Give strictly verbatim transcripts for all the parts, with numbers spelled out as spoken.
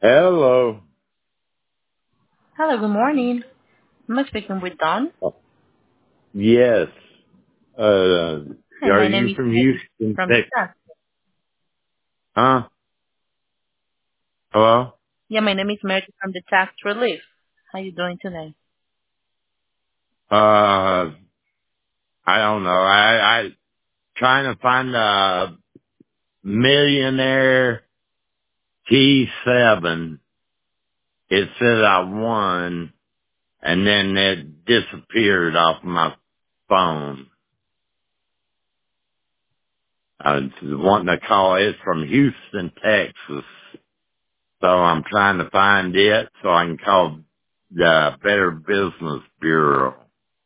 Hello. Hello, good morning. I'm speaking with Don. Yes. Uh, Hi, are my name you is from Mary Houston, from the Texas? tax. Huh? Hello? Yeah, my name is Mary from the tax relief. How you doing today? Uh, I don't know. I, I, trying to find a millionaire T seven. It said I won and then it disappeared off my phone. I was wanting to call it from Houston, Texas. So I'm trying to find it so I can call the Better Business Bureau.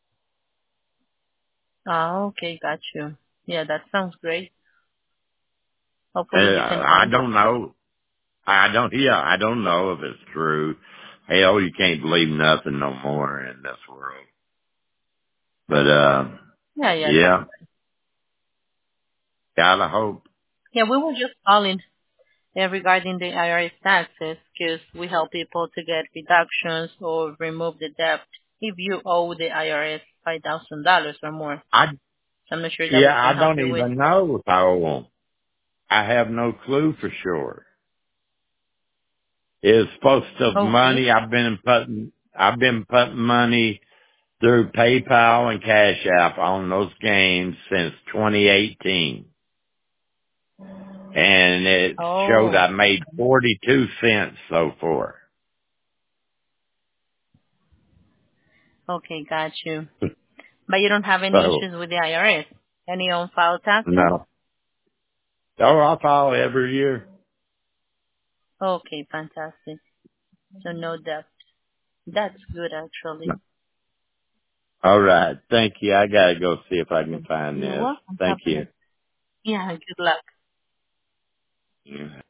Oh, okay, got you. Yeah, that sounds great. Uh, Hopefully you can I find it. don't know. I don't, yeah, I don't know if it's true. Hell, you can't believe nothing no more in this world. But, uh, Yeah, yeah, that. yeah, gotta hope. Yeah, we were just calling uh, regarding the I R S taxes because we help people to get reductions or remove the debt if you owe the I R S five thousand dollars or more. I, So I'm not sure that yeah, we can I help don't you with. even know if I owe them. I have no clue for sure. It's supposed to Okay. money I've been putting, I've been putting money through PayPal and Cash App on those games since twenty eighteen. And it showed Oh, I made forty-two cents so far. okay, got you. But you don't have any So, issues with the I R S? Any on-file taxes? no. Oh, I file every year. Okay, fantastic. So no debt. That's good, actually. All right. Thank you. I gotta go see if I can find You're this. welcome. Have Thank a nice. you. Yeah, good luck. Yeah.